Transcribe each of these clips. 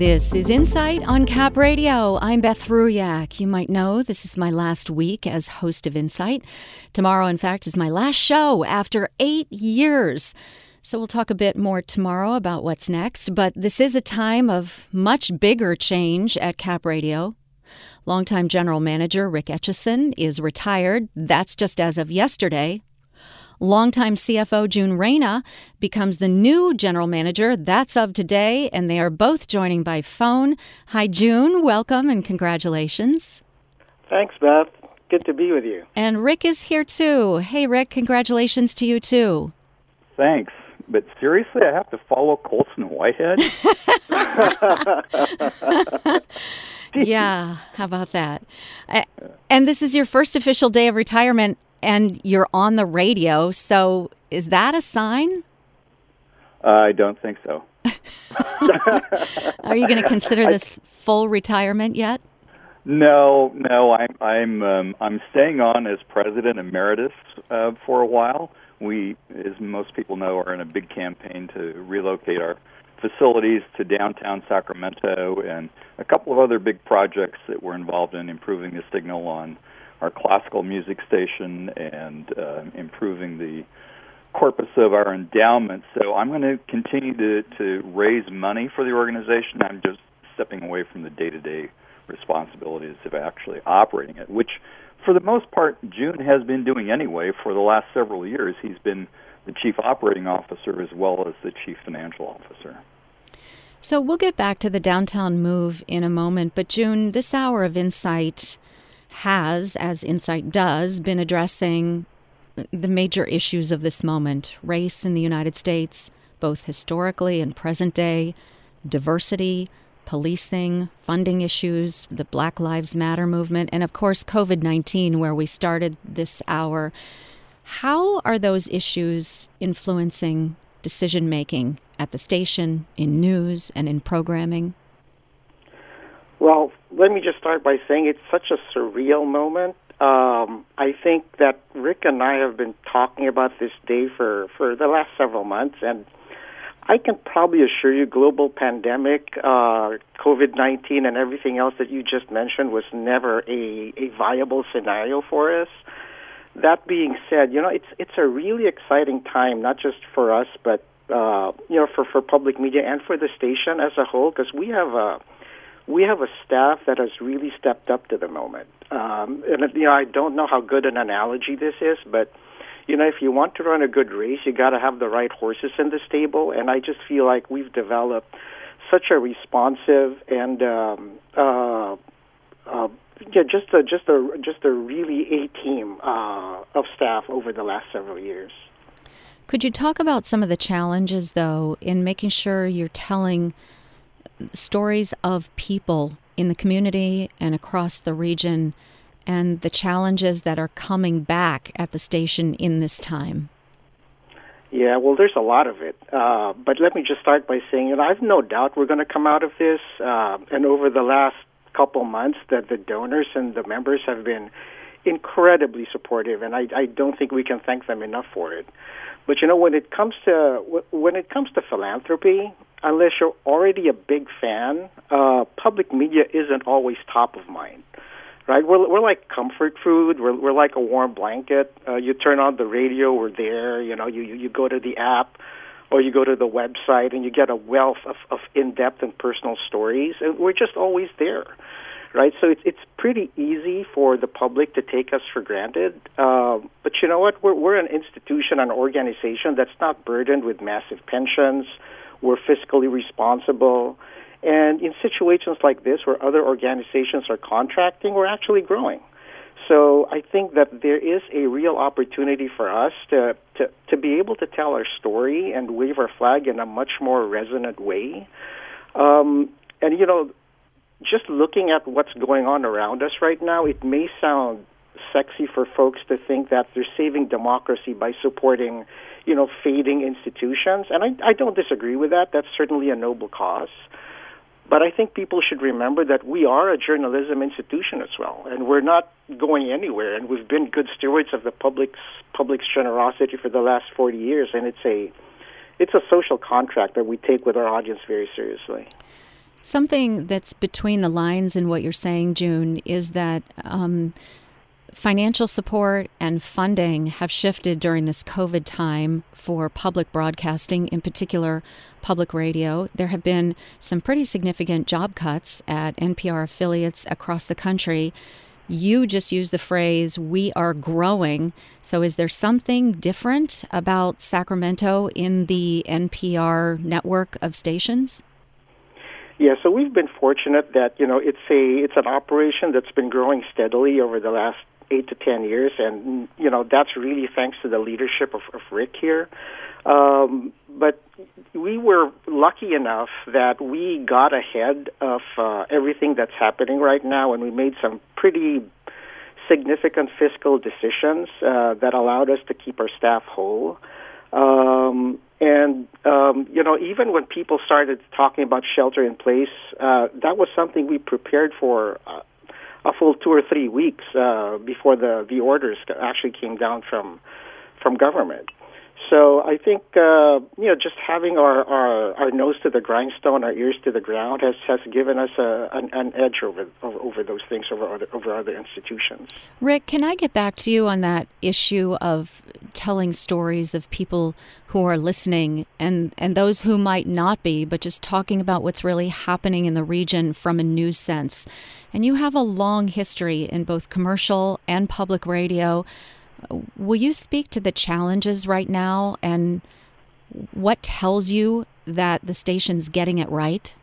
This is Insight on Cap Radio. I'm Beth Ruyak. You might know this is my last week as host of Insight. Tomorrow, in fact, is my last show after 8 years. So we'll talk a bit more tomorrow about what's next. But this is a time of much bigger change at Cap Radio. Longtime General Manager Rick Etchison is retired. That's just as of yesterday. Longtime CFO June Reyna becomes the new general manager. That's of today, and they are both joining by phone. Hi, June. Welcome and congratulations. Thanks, Beth. Good to be with you. And Rick is here, too. Hey, Rick, congratulations to you, too. Thanks. But seriously, I have to follow Colson Whitehead? Yeah, how about that? And this is your first official day of retirement, and you're on the radio, so is that a sign? I don't think so. Are you going to consider this full retirement yet? No. I'm staying on as president emeritus for a while. We, as most people know, are in a big campaign to relocate our facilities to downtown Sacramento and a couple of other big projects that we're involved in, improving the signal on our classical music station and improving the corpus of our endowment. So I'm going to continue to raise money for the organization. I'm just stepping away from the day-to-day responsibilities of actually operating it, which for the most part June has been doing anyway for the last several years. He's been the chief operating officer as well as the chief financial officer. So we'll get back to the downtown move in a moment, but June, this hour of Insight has, as Insight does, been addressing the major issues of this moment: race in the United States, both historically and present day, diversity, policing, funding issues, the Black Lives Matter movement, and of course COVID-19, where we started this hour. How are those issues influencing decision-making at the station, in news, and in programming? Well, let me just start by saying it's such a surreal moment. I think that Rick and I have been talking about this day for the last several months, and I can probably assure you global pandemic, COVID-19, and everything else that you just mentioned was never a viable scenario for us. That being said, it's a really exciting time, not just for us, but for public media and for the station as a whole, because we have a staff that has really stepped up to the moment. I don't know how good an analogy this is, but if you want to run a good race, you got to have the right horses in the stable. And I just feel like we've developed such a responsive and just a really A team of staff over the last several years. Could you talk about some of the challenges, though, in making sure you're telling stories of people in the community and across the region, and the challenges that are coming back at the station in this time? Yeah, well, there's a lot of it. But let me just start by saying, I have no doubt we're going to come out of this. And over the last couple months, that the donors and the members have been incredibly supportive, and I don't think we can thank them enough for it. But when it comes to philanthropy, unless you're already a big fan, public media isn't always top of mind, right? We're like comfort food. We're like a warm blanket. You turn on the radio, we're there. You go to the app or you go to the website, and you get a wealth of in-depth and personal stories, and we're just always there, right? So it's pretty easy for the public to take us for granted. But you know what? We're an institution, an organization that's not burdened with massive pensions. We're fiscally responsible. And in situations like this where other organizations are contracting, we're actually growing. So I think that there is a real opportunity for us to be able to tell our story and wave our flag in a much more resonant way. Just looking at what's going on around us right now, it may sound sexy for folks to think that they're saving democracy by supporting, fading institutions. And I don't disagree with that. That's certainly a noble cause. But I think people should remember that we are a journalism institution as well, and we're not going anywhere. And we've been good stewards of the public's generosity for the last 40 years, and it's a social contract that we take with our audience very seriously. Something that's between the lines in what you're saying, June, is that financial support and funding have shifted during this COVID time for public broadcasting, in particular public radio. There have been some pretty significant job cuts at NPR affiliates across the country. You just used the phrase, "we are growing." So is there something different about Sacramento in the NPR network of stations? Yeah, so we've been fortunate that, it's an operation that's been growing steadily over the last 8 to 10 years, and, that's really thanks to the leadership of Rick here. But we were lucky enough that we got ahead of everything that's happening right now, and we made some pretty significant fiscal decisions that allowed us to keep our staff whole. Even when people started talking about shelter in place, that was something we prepared for a full 2 or 3 weeks before the orders actually came down from government. So I think just having our nose to the grindstone, our ears to the ground has given us an edge over those things, over other institutions. Rick, can I get back to you on that issue of telling stories of people who are listening and those who might not be, but just talking about what's really happening in the region from a news sense? And you have a long history in both commercial and public radio. Will you speak to the challenges right now and what tells you that the station's getting it right?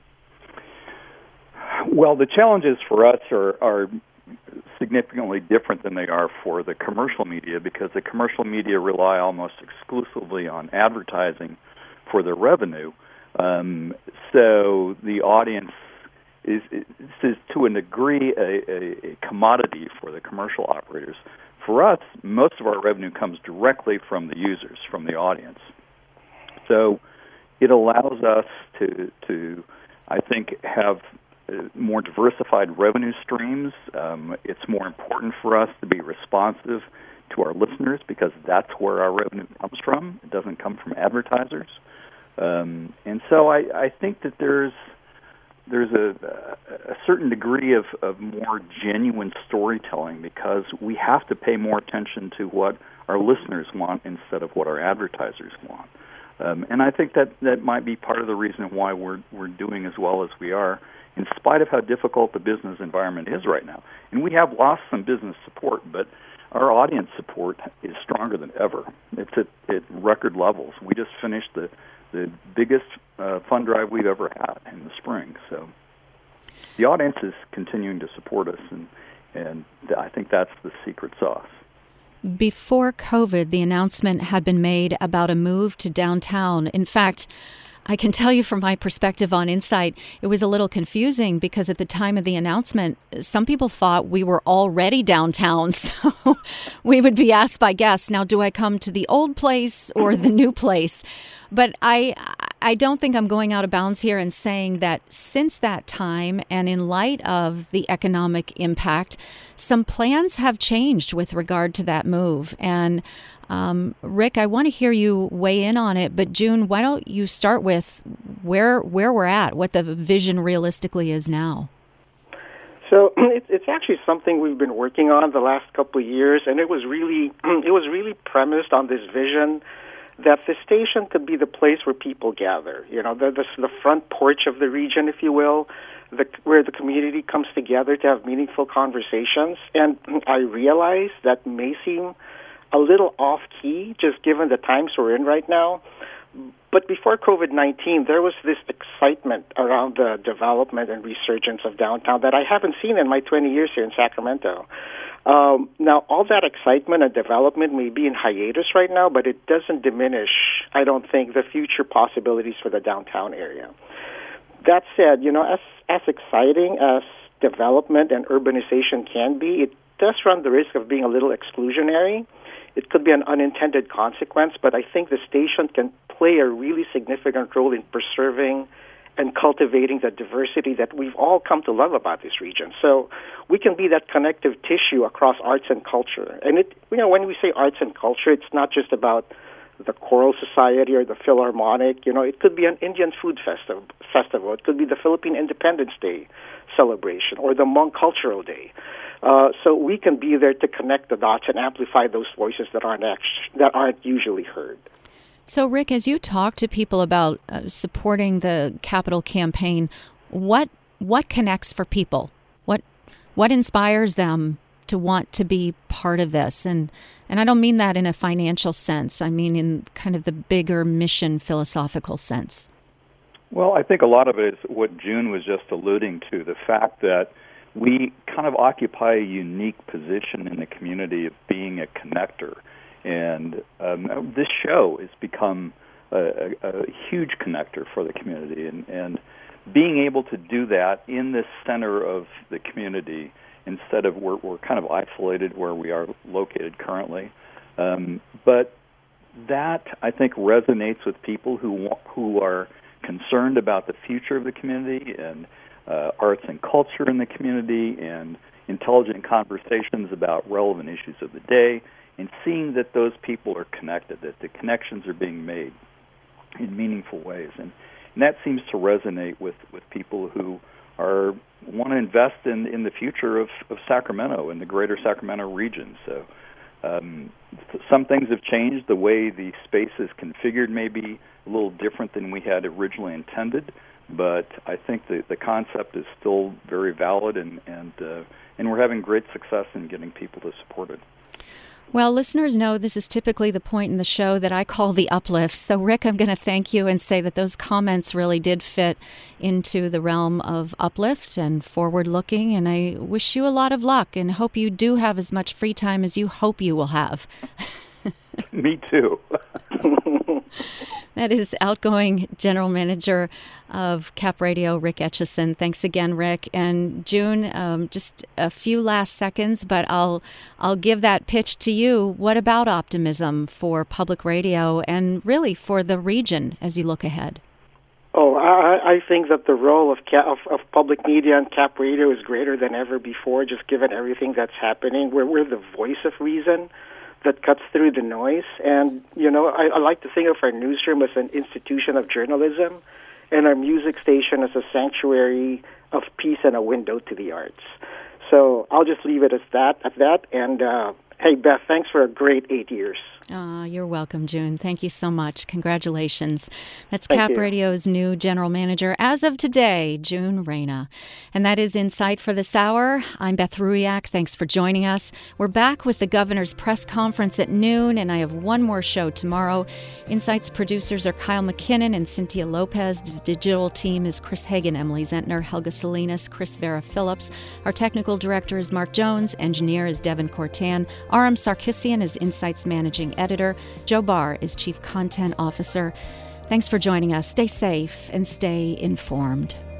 Well, the challenges for us are significantly different than they are for the commercial media, because the commercial media rely almost exclusively on advertising for their revenue. So the audience is to a degree a commodity for the commercial operators. For us, most of our revenue comes directly from the users, from the audience. So it allows us to I think, have more diversified revenue streams. It's more important for us to be responsive to our listeners because that's where our revenue comes from. It doesn't come from advertisers. And so I think that there's a certain degree of more genuine storytelling because we have to pay more attention to what our listeners want instead of what our advertisers want. And I think that might be part of the reason why we're doing as well as we are, in spite of how difficult the business environment is right now. And we have lost some business support, but our audience support is stronger than ever. It's at record levels. We just finished the biggest fund drive we've ever had in the spring. So the audience is continuing to support us, and I think that's the secret sauce. Before COVID, the announcement had been made about a move to downtown. In fact, I can tell you from my perspective on Insight, it was a little confusing because at the time of the announcement, some people thought we were already downtown. So we would be asked by guests, now, do I come to the old place or the new place? But I don't think I'm going out of bounds here in saying that since that time and in light of the economic impact, some plans have changed with regard to that move. And Rick, I want to hear you weigh in on it, but June, why don't you start with where we're at, what the vision realistically is now? So it's actually something we've been working on the last couple of years, and it was really premised on this vision that the station could be the place where people gather. You know, the front porch of the region, if you will, where the community comes together to have meaningful conversations. And I realize that may seem a little off-key, just given the times we're in right now. But before COVID-19, there was this excitement around the development and resurgence of downtown that I haven't seen in my 20 years here in Sacramento. Now, all that excitement and development may be in hiatus right now, but it doesn't diminish, I don't think, the future possibilities for the downtown area. That said, you know, as exciting as development and urbanization can be, it does run the risk of being a little exclusionary. It could be an unintended consequence, but I think the station can play a really significant role in preserving and cultivating the diversity that we've all come to love about this region. So we can be that connective tissue across arts and culture. And when we say arts and culture, it's not just about the Choral Society or the Philharmonic. It could be an Indian food festival. It could be the Philippine Independence Day celebration or the Hmong Cultural Day. So we can be there to connect the dots and amplify those voices that aren't usually heard. So, Rick, as you talk to people about supporting the Capital campaign, what connects for people? What inspires them to want to be part of this? And I don't mean that in a financial sense. I mean in kind of the bigger mission philosophical sense. Well, I think a lot of it is what June was just alluding to, the fact that we kind of occupy a unique position in the community of being a connector. And this show has become a huge connector for the community. And being able to do that in the center of the community instead of we're kind of isolated where we are located currently. But that, I think, resonates with people who are concerned about the future of the community and arts and culture in the community and intelligent conversations about relevant issues of the day, and seeing that those people are connected, that the connections are being made in meaningful ways. And that seems to resonate with people who want to invest in the future of Sacramento and the greater Sacramento region. So some things have changed. The way the space is configured may be a little different than we had originally intended, but I think the concept is still very valid, and we're having great success in getting people to support it. Well, listeners know this is typically the point in the show that I call the uplift. So, Rick, I'm going to thank you and say that those comments really did fit into the realm of uplift and forward-looking, and I wish you a lot of luck and hope you do have as much free time as you hope you will have. Me too. That is outgoing General Manager of Cap Radio, Rick Etchison. Thanks again, Rick. And June, just a few last seconds, but I'll give that pitch to you. What about optimism for public radio and really for the region as you look ahead? Oh, I think that the role of public media and Cap Radio is greater than ever before, just given everything that's happening. We're the voice of reason that cuts through the noise. And, I like to think of our newsroom as an institution of journalism and our music station as a sanctuary of peace and a window to the arts. So I'll just leave it at that. And, hey, Beth, thanks for a great 8 years. You're welcome, June. Thank you so much. Congratulations. That's Cap Radio's new general manager as of today, June Reyna. And that is Insight for this hour. I'm Beth Ruyak. Thanks for joining us. We're back with the governor's press conference at noon, and I have one more show tomorrow. Insight's producers are Kyle McKinnon and Cynthia Lopez. The digital team is Chris Hagan, Emily Zentner, Helga Salinas, Chris Vera Phillips. Our technical director is Mark Jones. Engineer is Devin Cortan. R.M. Sarkissian is Insight's managing editor. Joe Barr is Chief Content Officer. Thanks for joining us. Stay safe and stay informed.